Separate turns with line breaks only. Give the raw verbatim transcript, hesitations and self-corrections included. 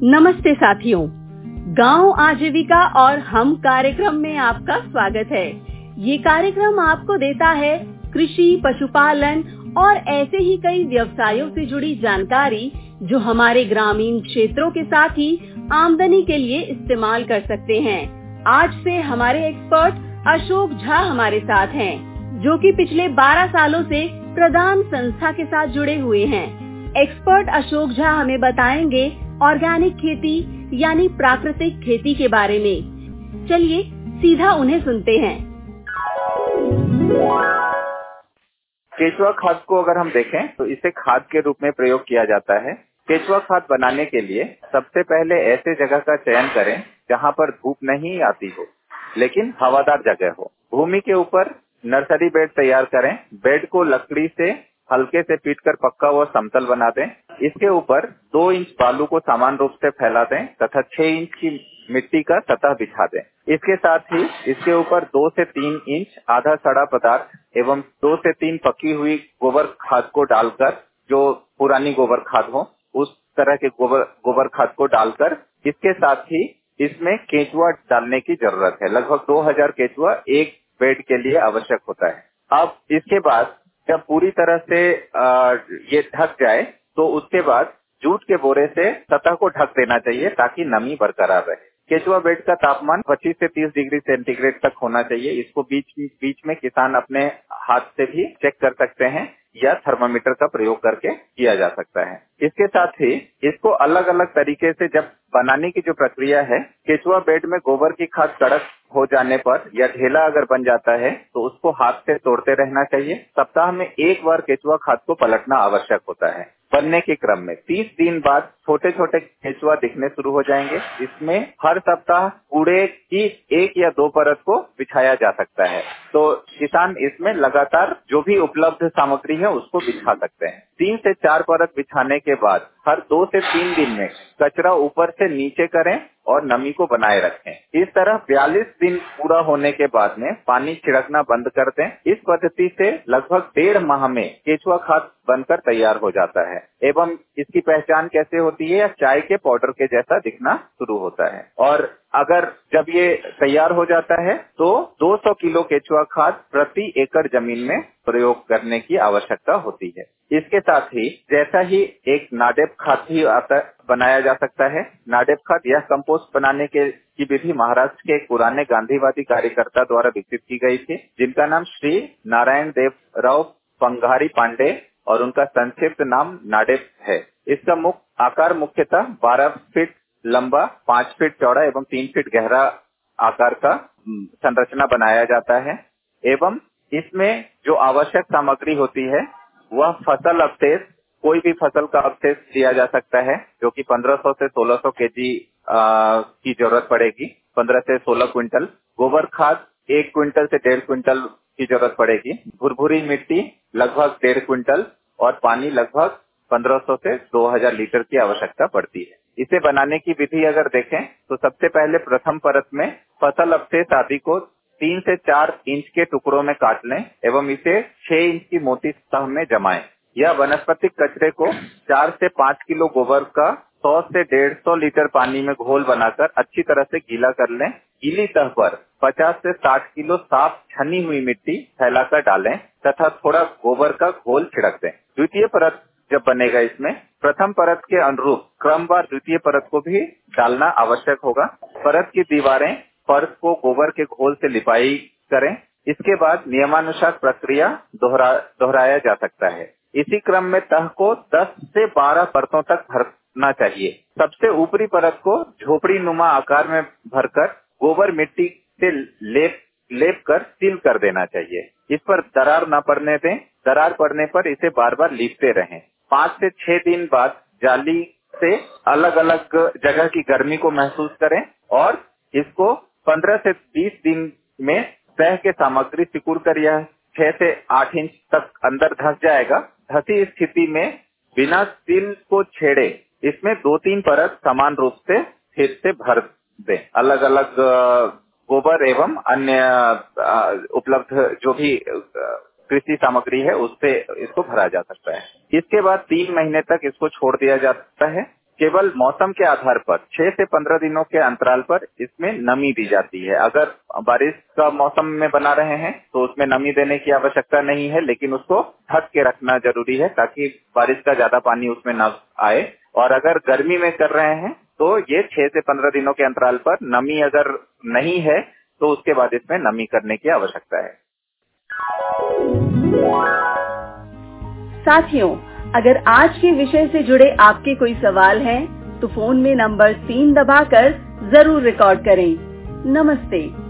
नमस्ते साथियों, गांव आजीविका और हम कार्यक्रम में आपका स्वागत है। ये कार्यक्रम आपको देता है कृषि, पशुपालन और ऐसे ही कई व्यवसायों से जुड़ी जानकारी जो हमारे ग्रामीण क्षेत्रों के साथ ही आमदनी के लिए इस्तेमाल कर सकते हैं। आज से हमारे एक्सपर्ट अशोक झा हमारे साथ हैं, जो कि पिछले बारह सालों से प्रदान संस्था के साथ जुड़े हुए हैं। एक्सपर्ट अशोक झा हमें बताएंगे ऑर्गेनिक खेती यानी प्राकृतिक खेती के बारे में। चलिए सीधा उन्हें सुनते हैं।
केचुआ खाद को अगर हम देखें तो इसे खाद के रूप में प्रयोग किया जाता है। केचुआ खाद बनाने के लिए सबसे पहले ऐसे जगह का चयन करें जहां पर धूप नहीं आती हो, लेकिन हवादार जगह हो। भूमि के ऊपर नर्सरी बेड तैयार करें। बेड को लकड़ी से हल्के से पीटकर पक्का व समतल बना दें। इसके ऊपर दो इंच बालू को समान रूप से फैला दें तथा छह इंच की मिट्टी का सतह बिछा दें। इसके साथ ही इसके ऊपर दो से तीन इंच आधा सड़ा पदार्थ एवं दो से तीन पकी हुई गोबर खाद को डालकर, जो पुरानी गोबर खाद हो उस तरह के गोबर गोबर खाद को डालकर, इसके साथ ही इसमें केचुआ डालने की जरूरत है। लगभग दो हजार केचुआ एक बेड के लिए आवश्यक होता है। अब इसके बाद जब पूरी तरह से आ, ये ढक जाए तो उसके बाद जूट के बोरे से सतह को ढक देना चाहिए ताकि नमी बरकरार रहे। केचुआ बेड का तापमान पच्चीस से तीस डिग्री सेंटीग्रेड तक होना चाहिए। इसको बीच बीच में किसान अपने हाथ से भी चेक कर सकते हैं या थर्मामीटर का प्रयोग करके किया जा सकता है। इसके साथ ही इसको अलग अलग तरीके से जब बनाने की जो प्रक्रिया है, केचुआ बेड में गोबर की खाद कड़क हो जाने पर या ढेला अगर बन जाता है तो उसको हाथ से तोड़ते रहना चाहिए। सप्ताह में एक बार केचुआ खाद को पलटना आवश्यक होता है। बनने के क्रम में तीस दिन बाद छोटे छोटे केचुआ दिखने शुरू हो जाएंगे। इसमें हर सप्ताह कूड़े की एक या दो परत को बिछाया जा सकता है, तो किसान इसमें लगातार जो भी उपलब्ध सामग्री है उसको बिछा सकते हैं। तीन से चार परत बिछाने के बाद हर दो से तीन दिन में कचरा ऊपर से नीचे करें और नमी को बनाए रखें। इस तरह बयालीस दिन पूरा होने के बाद में पानी छिड़कना बंद कर दें। इस पद्धति से लगभग डेढ़ माह में केचुआ खाद बनकर तैयार हो जाता है एवं इसकी पहचान कैसे होती है, या चाय के पाउडर के जैसा दिखना शुरू होता है। और अगर जब ये तैयार हो जाता है तो दो सौ किलो केचुआ खाद प्रति एकड़ जमीन में प्रयोग करने की आवश्यकता होती है। इसके साथ ही जैसा ही एक नाडेप खाद भी आता बनाया जा सकता है। नाडेप खाद यह कंपोस्ट बनाने के की विधि महाराष्ट्र के एक पुराने गांधीवादी कार्यकर्ता द्वारा विकसित की गई थी, जिनका नाम श्री नारायण देव राव पंघारी पांडे और उनका संक्षिप्त नाम नाडेप है। इसका मुख्य आकार मुख्यतः बारह फीट लंबा, पांच फीट चौड़ा एवं तीन फीट गहरा आकार का संरचना बनाया जाता है एवं इसमें जो आवश्यक सामग्री होती है वह फसल अवशेष, कोई भी फसल का अवशेष दिया जा सकता है, जो कि पंद्रह सौ से सोलह सौ केजी की जरूरत पड़ेगी। पंद्रह से सोलह क्विंटल गोबर खाद, एक क्विंटल से डेढ़ क्विंटल की जरूरत पड़ेगी। भुरभुरी मिट्टी लगभग डेढ़ क्विंटल और पानी लगभग पंद्रह सौ से दो हजार लीटर की आवश्यकता पड़ती है। इसे बनाने की विधि अगर देखें तो सबसे पहले प्रथम परत में फसल अवशेष आदि को तीन से चार इंच के टुकड़ों में काट लें एवं इसे छह इंच की मोटी सतह में जमाएं। यह वनस्पतिक कचरे को चार से पाँच किलो गोबर का सौ से डेढ़ सौ लीटर पानी में घोल बनाकर अच्छी तरह से गीला कर लें। गीली सतह पर पचास से साठ किलो साफ छनी हुई मिट्टी फैलाकर डालें तथा थोड़ा गोबर का घोल छिड़क दें। द्वितीय परत जब बनेगा, इसमें प्रथम परत के अनुरूप क्रमवार द्वितीय परत को भी डालना आवश्यक होगा। परत की दीवारें फर्श को गोबर के घोल से लिपाई करें। इसके बाद नियमानुसार प्रक्रिया दोहरा दोहराया जा सकता है। इसी क्रम में तह को दस से बारह परतों तक भरना चाहिए। सबसे ऊपरी परत को झोपड़ी नुमा आकार में भरकर गोबर मिट्टी से लेप लेप कर सील कर देना चाहिए। इस पर दरार न पड़ने दें। दरार पड़ने पर इसे बार बार लीपते रहें। पाँच से छह दिन बाद जाली से अलग अलग जगह की गर्मी को महसूस करें और इसको पंद्रह से बीस दिन में तह के सामग्री सिकुड़ कर यह छह से आठ इंच तक अंदर धंस जाएगा। धसी स्थिति में बिना सील को छेड़े इसमें दो तीन परत समान रूप से फिर से भर दें। अलग अलग गोबर एवं अन्य उपलब्ध जो भी कृषि सामग्री है उससे इसको भरा जा सकता है। इसके बाद तीन महीने तक इसको छोड़ दिया जाता है। केवल मौसम के आधार पर छह से पंद्रह दिनों के अंतराल पर इसमें नमी दी जाती है। अगर बारिश का मौसम में बना रहे हैं तो उसमें नमी देने की आवश्यकता नहीं है, लेकिन उसको ढक के रखना जरूरी है ताकि बारिश का ज्यादा पानी उसमें न आए। और अगर गर्मी में कर रहे हैं तो ये छह से पंद्रह दिनों के अंतराल पर नमी अगर नहीं है तो उसके बाद इसमें नमी करने की आवश्यकता है।
साथियों, अगर आज के विषय से जुड़े आपके कोई सवाल हैं, तो फोन में नंबर तीन दबाकर जरूर रिकॉर्ड करें। नमस्ते।